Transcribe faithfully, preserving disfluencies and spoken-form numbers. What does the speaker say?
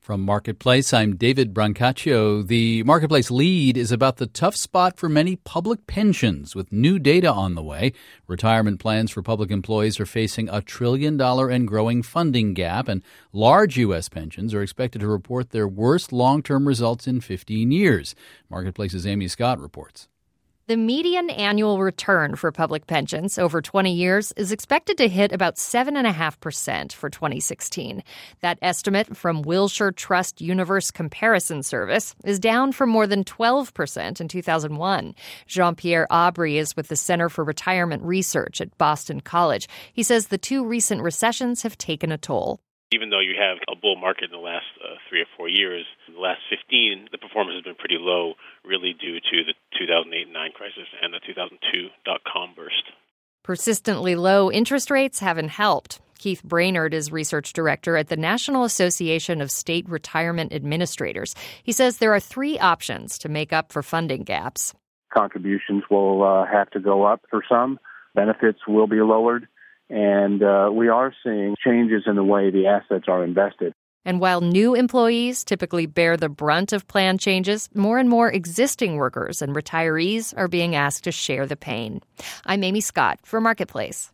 From Marketplace, I'm David Brancaccio. The Marketplace lead is about the tough spot for many public pensions. With new data on the way, retirement plans for public employees are facing a trillion dollar and growing funding gap, and large U S pensions are expected to report their worst long-term results in fifteen years. Marketplace's Amy Scott reports. The median annual return for public pensions over twenty years is expected to hit about seven point five percent for twenty sixteen. That estimate from Wilshire Trust Universe Comparison Service is down from more than twelve percent in two thousand one. Jean-Pierre Aubry is with the Center for Retirement Research at Boston College. He says the two recent recessions have taken a toll. Even though you have a bull market in the last uh, three or four years, in the last fifteen, the performance has been pretty low, really due to the two thousand eight nine crisis and the two thousand two dot-com burst. Persistently low interest rates haven't helped. Keith Brainerd is research director at the National Association of State Retirement Administrators. He says there are three options to make up for funding gaps. Contributions will uh, have to go up for some. Benefits will be lowered. And uh, we are seeing changes in the way the assets are invested. And while new employees typically bear the brunt of plan changes, more and more existing workers and retirees are being asked to share the pain. I'm Amy Scott for Marketplace.